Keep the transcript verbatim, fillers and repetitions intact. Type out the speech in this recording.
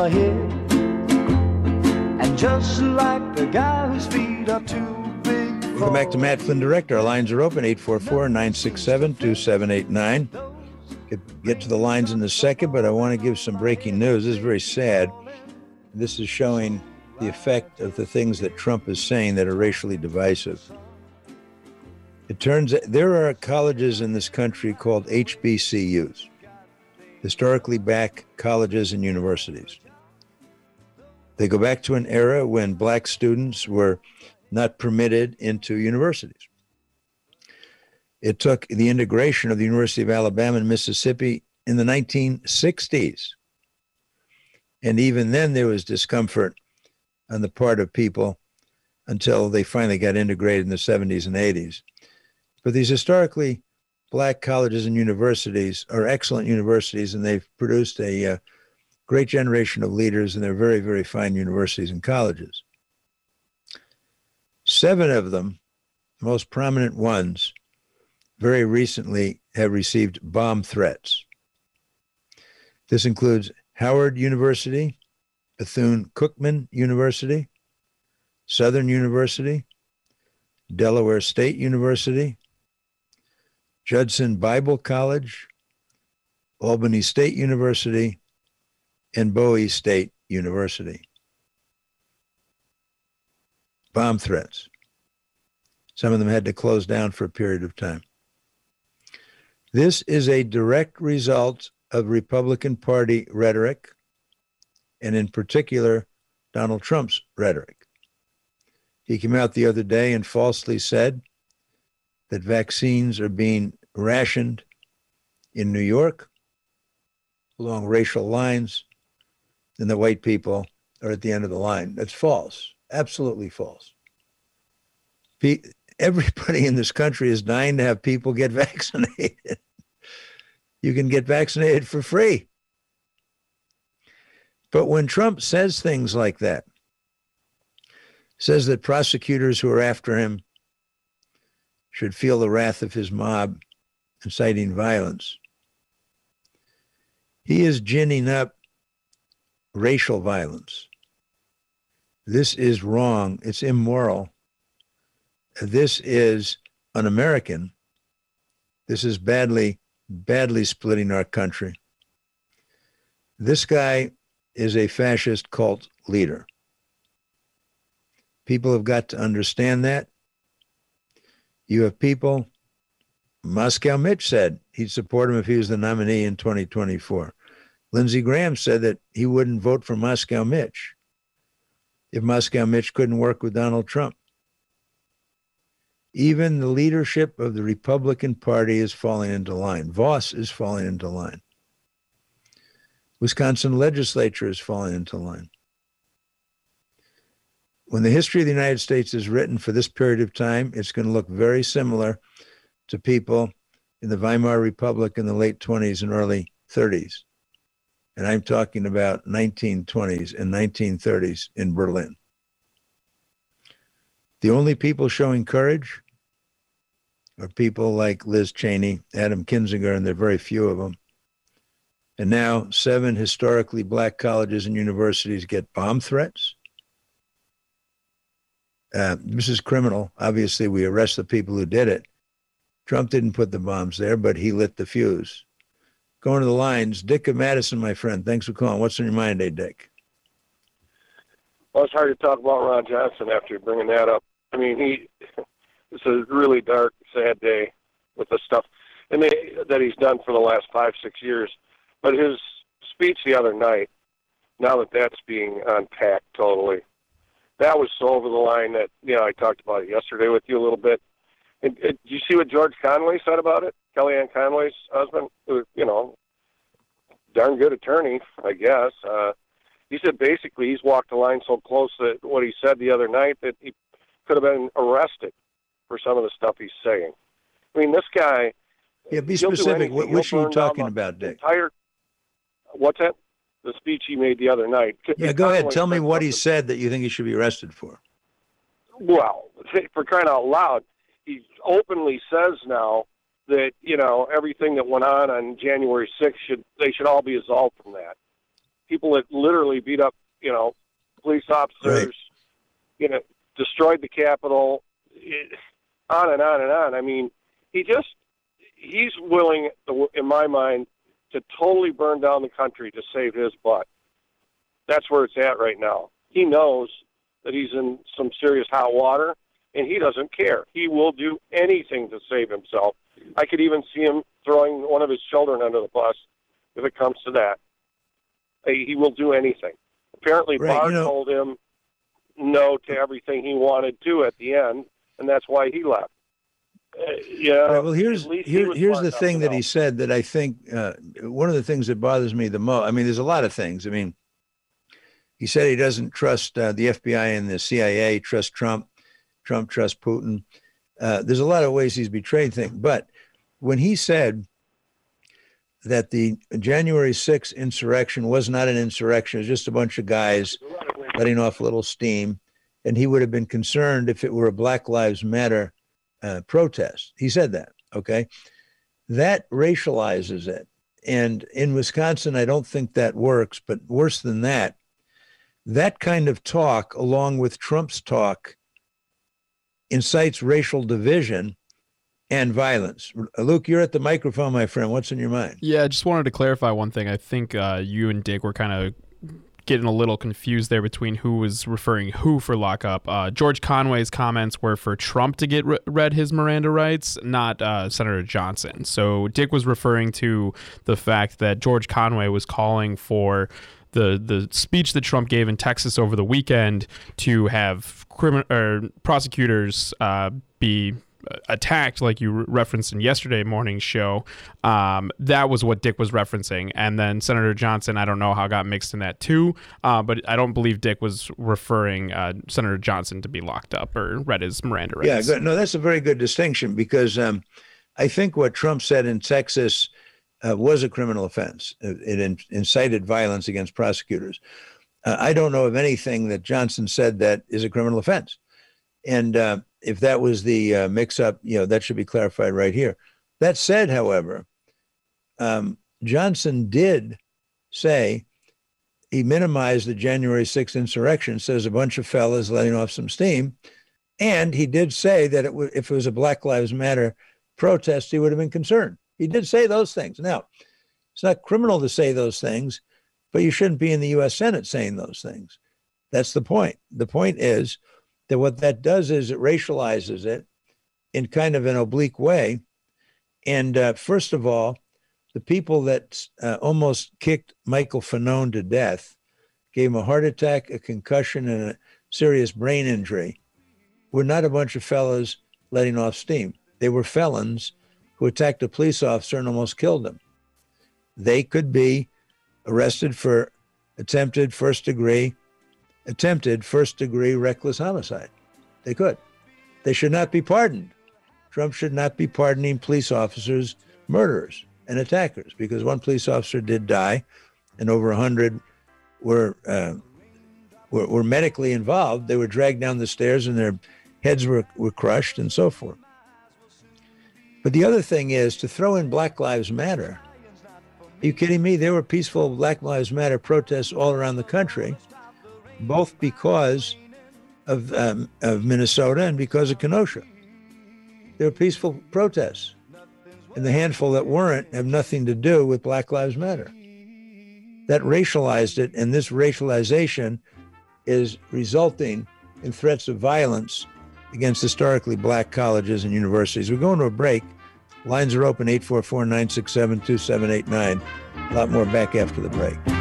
my head. And just like the guy whose feet are too big for... Welcome back to Matt Flynn Direct. Our lines are open, eight four four, nine six seven, two seven eight nine. Get, get to the lines in a second, but I want to give some breaking news. This is very sad. This is showing the effect of the things that Trump is saying that are racially divisive. It turns there are colleges in this country called H B C Us, historically black colleges and universities. They go back to an era when black students were not permitted into universities. It took the integration of the University of Alabama and Mississippi in the nineteen sixties. And even then there was discomfort on the part of people until they finally got integrated in the seventies and eighties. But these historically black colleges and universities are excellent universities, and they've produced a uh, great generation of leaders, and they're very, very fine universities and colleges. Seven of them, the most prominent ones, very recently have received bomb threats. This includes Howard University, Bethune-Cookman University, Southern University, Delaware State University, Judson Bible College, Albany State University, and Bowie State University. Bomb threats. Some of them had to close down for a period of time. This is a direct result of Republican Party rhetoric, and in particular, Donald Trump's rhetoric. He came out the other day and falsely said that vaccines are being rationed in New York along racial lines, and the white people are at the end of the line. That's false, absolutely false. Everybody in this country is dying to have people get vaccinated. You can get vaccinated for free. But when Trump says things like that, says that prosecutors who are after him should feel the wrath of his mob, inciting violence, he is ginning up racial violence. This is wrong. It's immoral. This is un-American. This is badly, badly splitting our country. This guy is a fascist cult leader. People have got to understand that. You have people, Moscow Mitch said he'd support him if he was the nominee in twenty twenty-four. Lindsey Graham said that he wouldn't vote for Moscow Mitch if Moscow Mitch couldn't work with Donald Trump. Even the leadership of the Republican Party is falling into line. Voss is falling into line. Wisconsin legislature is falling into line. When the history of the United States is written for this period of time, it's going to look very similar to people in the Weimar Republic in the late twenties and early thirties. And I'm talking about nineteen twenties and nineteen thirties in Berlin. The only people showing courage are people like Liz Cheney, Adam Kinzinger, and there are very few of them. And now seven historically black colleges and universities get bomb threats. Uh, this is criminal. Obviously, we arrest the people who did it. Trump didn't put the bombs there, but he lit the fuse. Going to the lines, Dick of Madison, my friend. Thanks for calling. What's on your mind today, Dick? Well, it's hard to talk about Ron Johnson after bringing that up. I mean, he it's a really dark, sad day with the stuff and they, that he's done for the last five, six years. But his speech the other night, now that that's being unpacked totally, that was so over the line that, you know, I talked about it yesterday with you a little bit. And, and, did you see what George Conway said about it? Kellyanne Conway's husband, who, you know, darn good attorney, I guess. Uh, he said basically he's walked the line so close that what he said the other night that he could have been arrested for some of the stuff he's saying. I mean, this guy... Yeah, be specific. Which are you talking about, Dick? Entire, what's that? The speech he made the other night. Yeah, go ahead. Tell me what he said that you think he should be arrested for. Well, for crying out loud, he openly says now that, you know, everything that went on on January sixth, should they should all be absolved from that. people that literally beat up, you know, police officers, Right. you know, destroyed the Capitol, it, on and on and on. I mean, he just, he's willing, to, in my mind, to totally burn down the country to save his butt. That's where it's at right now. He knows that he's in some serious hot water, and he doesn't care. He will do anything to save himself. I could even see him throwing one of his children under the bus if it comes to that. He will do anything. Apparently, Right, Barr you know- told him no to everything he wanted to at the end, and that's why he left. Uh, yeah. Right, well, here's at least he here, was here's smart the enough thing to that know. he said that I think uh, one of the things that bothers me the most. I mean, there's a lot of things. I mean, he said he doesn't trust uh, the F B I and the C I A, trust Trump, Trump trust Putin. Uh, there's a lot of ways he's betrayed things. But when he said that the January sixth insurrection was not an insurrection, it was just a bunch of guys letting off a little steam, and he would have been concerned if it were a Black Lives Matter uh, protest. He said that, okay? That racializes it. And in Wisconsin, I don't think that works, but worse than that, that kind of talk, along with Trump's talk, incites racial division and violence. Luke, you're at the microphone, my friend. What's in your mind? Yeah, I just wanted to clarify one thing. I think uh, you and Dick were kind of getting a little confused there between who was referring who for lockup. Uh, George Conway's comments were for Trump to get re- read his Miranda rights, not uh, Senator Johnson. So Dick was referring to the fact that George Conway was calling for the the speech that Trump gave in Texas over the weekend to have criminal or prosecutors uh, be attacked, like you re- referenced in yesterday morning's show. Um, that was what Dick was referencing. And then Senator Johnson, I don't know how got mixed in that too, uh, but I don't believe Dick was referring uh, Senator Johnson to be locked up or read his Miranda rights. Yeah, good. No, that's a very good distinction because um, I think what Trump said in Texas uh, was a criminal offense. It, it in, incited violence against prosecutors. Uh, I don't know of anything that Johnson said that is a criminal offense. And uh, if that was the uh, mix-up, you know, that should be clarified right here. That said, however, um, Johnson did say he minimized the January sixth insurrection, says a bunch of fellas letting off some steam. And he did say that it w- if it was a Black Lives Matter protest, he would have been concerned. He did say those things. Now, it's not criminal to say those things, but you shouldn't be in the U S Senate saying those things. That's the point. The point is that what that does is it racializes it in kind of an oblique way. And uh, first of all, the people that uh, almost kicked Michael Fanone to death, gave him a heart attack, a concussion, and a serious brain injury, were not a bunch of fellas letting off steam. They were felons who attacked a police officer and almost killed him. They could be arrested for attempted first degree, attempted first degree reckless homicide. They could. They should not be pardoned. Trump should not be pardoning police officers, murderers, and attackers, because one police officer did die, and over a hundred were, uh, were were medically involved. They were dragged down the stairs, and their heads were were crushed, and so forth. But the other thing is to throw in Black Lives Matter. Are you kidding me? There were peaceful Black Lives Matter protests all around the country, both because of um, of Minnesota and because of Kenosha. There were peaceful protests. And the handful that weren't have nothing to do with Black Lives Matter. That racialized it, and this racialization is resulting in threats of violence against historically black colleges and universities. We're going to a break. Lines are open, eight four four, nine six seven, two seven eight nine. A lot more back after the break.